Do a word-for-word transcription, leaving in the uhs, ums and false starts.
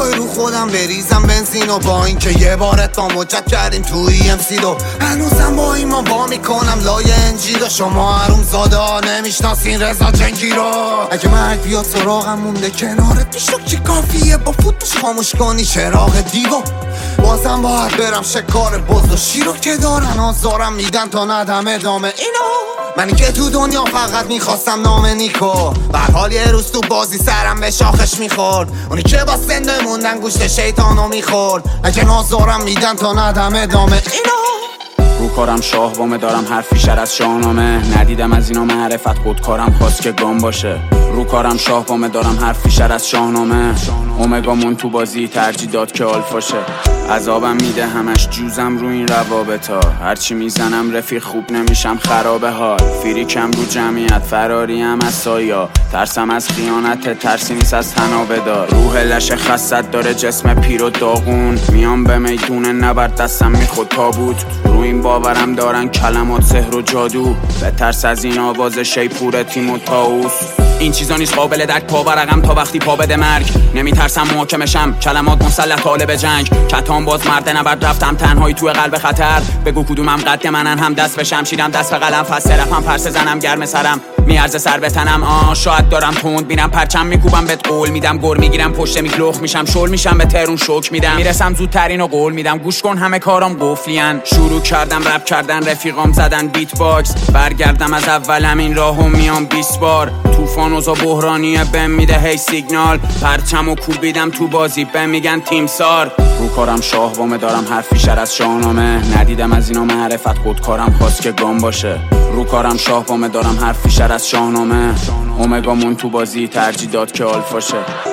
میخوای رو خودم بریزم بنزین و با این که یه بار اتمام جد کردیم توی ام سی دو هنوزم با این ما با میکنم لای انجیل شما حروم زاده ها نمیشناسین رضا جنگی رو اگه مرگ بیاد سراغم مونده کنارت میشو که کافیه با فوتش خاموش کنی چراغ دیگو بازم باید برم شکار بز و شیرو که دارن آزارم میدن تا ندم ادامه اینو منی که تو دنیا فقط میخواستم نام نیکو برحال یه روز تو بازی سرم به شاخش میخورد اونی که با سنده موندن گوشت شیطانو میخورد اگه نازارم میدن تا ندم ادامه اینو رو کارم شاه وامه دارم حرفی شر از شاهنامه ندیدم از اینا معرفت خودکارم خواست که گام باشه رو کارم شاه وامه دارم حرفی شر از شاهنامه اومگامون تو بازی ترجیح داد که آلفاشه عذابم میده همش جوزم رو این روابطا هرچی میزنم رفیق خوب نمیشم خرابه حال فریکم رو جمعیت فراریم از سایا ترسم از خیانت ترسی نیست از تنابه دار روح لش خست داره جسم پیر و داغون میام به میدون نبرد دستم میخود تابوت رو این باورم دارن کلمات سحر و جادو به ترس از این آواز شیپور تیم و تاوس این چیزا نیست قابل درک پا برقم تا وقتی پا بده مرگ نمیترسم محاکمشم کلمات مسلح طالب جنگ کتان باز مرد نبرد رفتم تنهایی توی قلب خطر بگو کدومم قد منن هم دست به شمشیرم دست به قلم فسته رفم پرسه زنم گرم سرم میارزه سر به تنم آه شاید دارم تند میرم پرچم میکوبم بهت قول میدم گر میگیرم پشت میگلخ میشم شل میشم به ترون شوک میدم میرسم زودترین و قول میدم گوش کن همه کارام قفلین شروع کردم رپ کردن رفیقام زدن بیت باکس برگردم از اول همین راهو میام بیست بار طوفان اوضاع بحرانیه بهم میده هی سیگنال پرچمو کوبیدم تو بازی بهم میگن تیمسار رو کارم شاه وامه دارم حرفی شر از شاهنامه ندیدم از اینا معرفت خودکارم خواست که گام باشه رو کارم شاه وامه دارم حرفی شر از شاهنامه اومگامون تو بازی ترجیح داد که آلفاشه